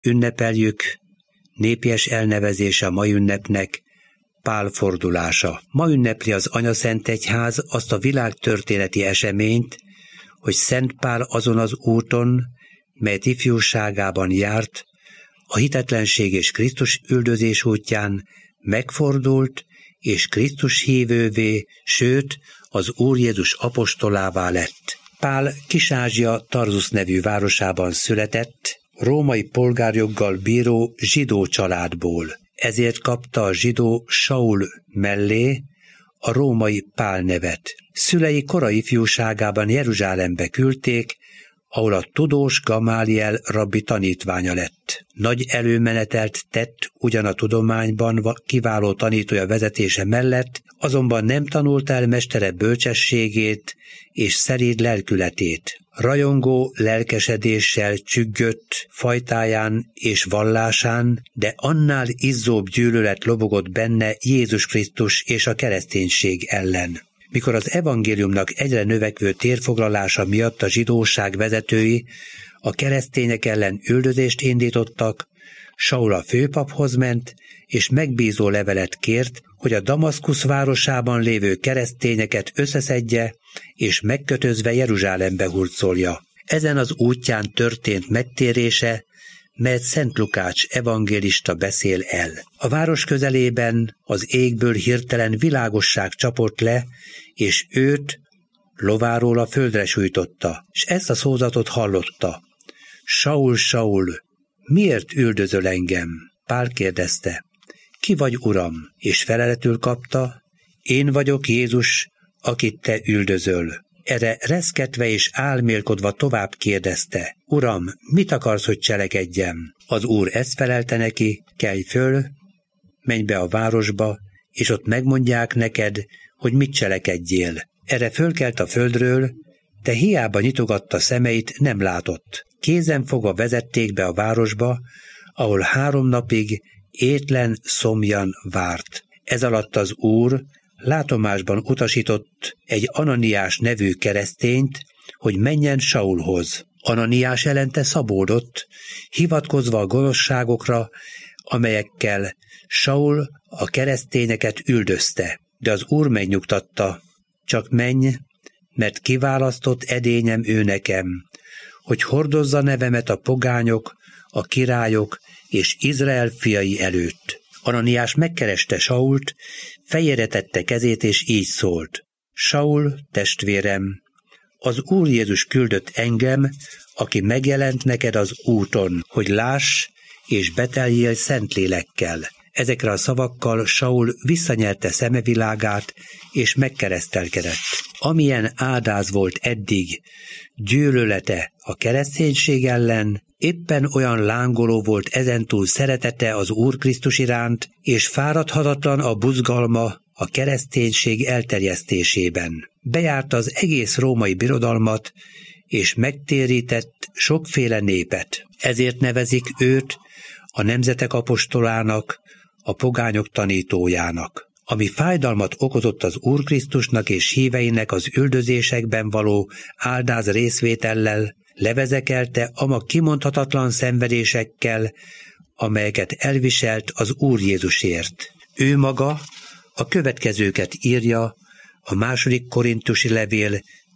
ünnepeljük, népies elnevezése a mai ünnepnek Pál fordulása. Ma ünnepli az Anyaszentegyház azt a világtörténeti eseményt, hogy Szent Pál azon az úton, melyet ifjúságában járt, a hitetlenség és Krisztus üldözés útján megfordult, és Krisztus hívővé, sőt, az Úr Jézus apostolává lett. Pál Kis-Ázsia Tarzus nevű városában született, római polgárjoggal bíró zsidó családból. Ezért kapta a zsidó Saul mellé a római Pál nevet. Szülei korai ifjúságában Jeruzsálembe küldték, ahol a tudós Gamáliel rabbi tanítványa lett. Nagy előmenetelt tett ugyan a tudományban kiváló tanítója vezetése mellett, azonban nem tanult el mestere bölcsességét és szeréd lelkületét. Rajongó lelkesedéssel csüggött fajtáján és vallásán, de annál izzóbb gyűlölet lobogott benne Jézus Krisztus és a kereszténység ellen. Mikor az evangéliumnak egyre növekvő térfoglalása miatt a zsidóság vezetői a keresztények ellen üldözést indítottak, Saul a főpaphoz ment, és megbízó levelet kért, hogy a Damaszkusz városában lévő keresztényeket összeszedje, és megkötözve Jeruzsálembe hurcolja. Ezen az útján történt megtérése, melyet Szent Lukács evangélista beszél el. A város közelében az égből hirtelen világosság csapott le, és őt lováról a földre sújtotta, és ezt a szózatot hallotta. Saul, Saul, miért üldözöl engem? Pál kérdezte. Ki vagy, Uram? És feleletül kapta, én vagyok Jézus, akit te üldözöl. Erre reszketve és álmélkodva tovább kérdezte, Uram, mit akarsz, hogy cselekedjem? Az Úr ezt felelte neki, kelj föl, menj be a városba, és ott megmondják neked, hogy mit cselekedjél. Erre fölkelt a földről, de hiába nyitogatta szemeit, nem látott. Kézen fogva vezették be a városba, ahol 3 napig étlen szomjan várt. Ez alatt az Úr látomásban utasított egy Ananiás nevű keresztényt, hogy menjen Saulhoz. Ananiás elente szabódott, hivatkozva a gonoszságokra, amelyekkel Saul a keresztényeket üldözte. De az Úr megnyugtatta, csak menj, mert kiválasztott edényem ő nekem, hogy hordozza nevemet a pogányok, a királyok és Izrael fiai előtt. Ananiás megkereste Sault, fejére tette kezét, és így szólt. Saul, testvérem, az Úr Jézus küldött engem, aki megjelent neked az úton, hogy láss és beteljél Szentlélekkel. Ezekre a szavakkal Saul visszanyerte szemevilágát, és megkeresztelkedett. Amilyen áldáz volt eddig gyűlölete a kereszténység ellen, éppen olyan lángoló volt ezentúl szeretete az Úr Krisztus iránt, és fáradhatatlan a buzgalma a kereszténység elterjesztésében. Bejárta az egész római birodalmat, és megtérített sokféle népet. Ezért nevezik őt a nemzetek apostolának, a pogányok tanítójának. Ami fájdalmat okozott az Úr Krisztusnak és híveinek az üldözésekben való áldáz részvétellel, levezekelte ama kimondhatatlan szenvedésekkel, amelyeket elviselt az Úr Jézusért. Ő maga a következőket írja a 2. Korintusi levél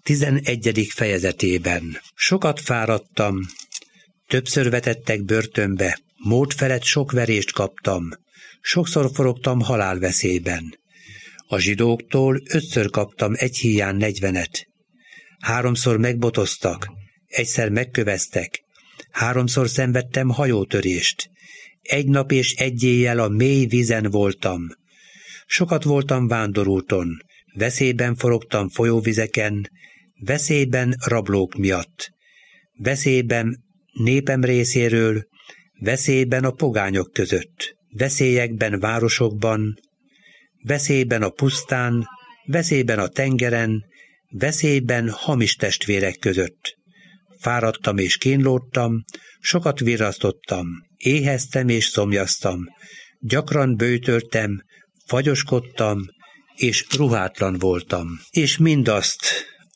11. fejezetében. Sokat fáradtam, többször vetettek börtönbe, mód felett sok verést kaptam, sokszor forogtam halálveszélyben. A zsidóktól 5-ször kaptam egy híján 40-et. 3-szor megbotoztak, 1-szer megköveztek, 3-szor szenvedtem hajótörést. 1 nap és 1 éjjel a mély vízen voltam. Sokat voltam vándorúton, veszélyben forogtam folyóvizeken, veszélyben rablók miatt, veszélyben népem részéről, veszélyben a pogányok között, veszélyekben városokban, veszélyben a pusztán, veszélyben a tengeren, veszélyben hamis testvérek között. Fáradtam és kínlódtam, sokat virrasztottam, éheztem és szomjaztam, gyakran böjtöltem, fagyoskodtam, és ruhátlan voltam. És mindazt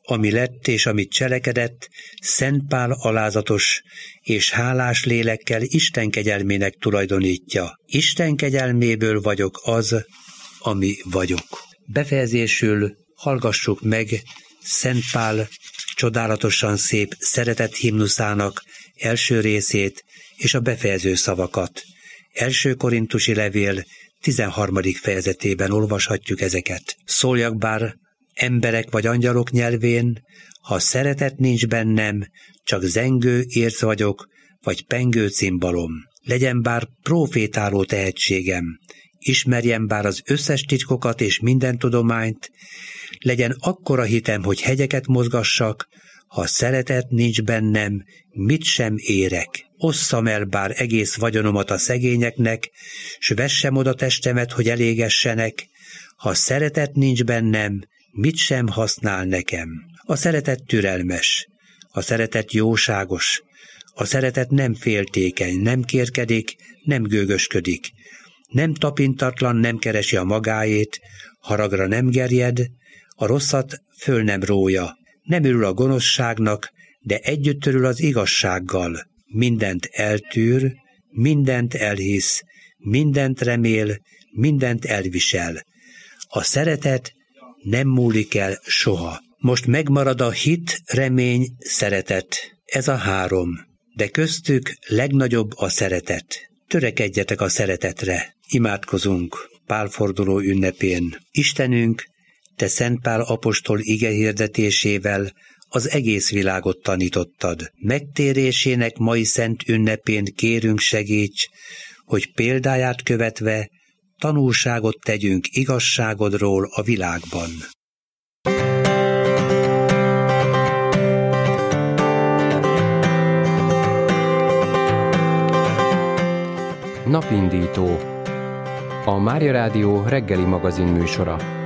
ami lett és amit cselekedett, Szent Pál alázatos és hálás lélekkel Isten kegyelmének tulajdonítja. Isten kegyelméből vagyok az, ami vagyok. Befejezésül hallgassuk meg Szent Pál csodálatosan szép szeretet himnuszának első részét és a befejező szavakat. 1. Korintusi levél 13. fejezetében olvashatjuk ezeket. Szóljak bár emberek vagy angyalok nyelvén, ha szeretet nincs bennem, csak zengő érc vagyok, vagy pengő cimbalom. Legyen bár profétáló tehetségem, ismerjem bár az összes titkokat és minden tudományt, legyen akkora hitem, hogy hegyeket mozgassak, ha szeretet nincs bennem, mit sem érek. Osszam el bár egész vagyonomat a szegényeknek, s vessem oda testemet, hogy elégessenek, ha szeretet nincs bennem, mit sem használ nekem. A szeretet türelmes, a szeretet jóságos, a szeretet nem féltékeny, nem kérkedik, nem gőgösködik, nem tapintatlan, nem keresi a magáét, haragra nem gerjed, a rosszat föl nem rója, nem örül a gonoszságnak, de együtt örül az igazsággal, mindent eltűr, mindent elhisz, mindent remél, mindent elvisel. A szeretet nem múlik el soha. Most megmarad a hit, remény, szeretet. Ez a 3, de köztük legnagyobb a szeretet. Törekedjetek a szeretetre. Imádkozunk Pálforduló ünnepén. Istenünk, Te Szent Pál apostol igehirdetésével az egész világot tanítottad. Megtérésének mai szent ünnepén kérünk segíts, hogy példáját követve tanúságot tegyünk igazságodról a világban. Napindító. A Mária Rádió reggeli magazin műsora.